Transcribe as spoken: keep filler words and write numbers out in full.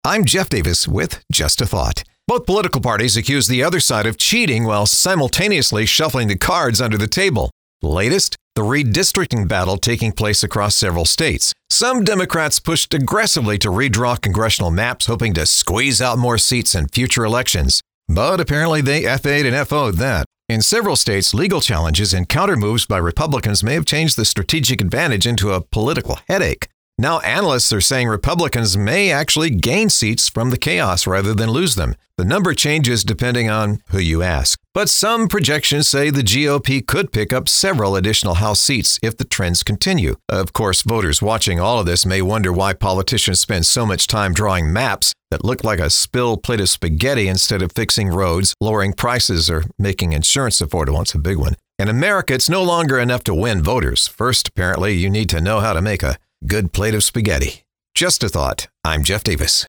I'm Jeff Davis with Just a Thought. Both political parties accuse the other side of cheating while simultaneously shuffling the cards under the table. Latest, the redistricting battle taking place across several states. Some Democrats pushed aggressively to redraw congressional maps, hoping to squeeze out more seats in future elections. But apparently they F A'd and F O'd that. In several states, legal challenges and counter-moves by Republicans may have changed the strategic advantage into a political headache. Now analysts are saying Republicans may actually gain seats from the chaos rather than lose them. The number changes depending on who you ask. But some projections say the G O P could pick up several additional House seats if the trends continue. Of course, voters watching all of this may wonder why politicians spend so much time drawing maps that look like a spilled plate of spaghetti instead of fixing roads, lowering prices, or making insurance affordable. It's a big one. In America, it's no longer enough to win voters. First, apparently, you need to know how to make a good plate of spaghetti. Just a thought. I'm Jeff Davis.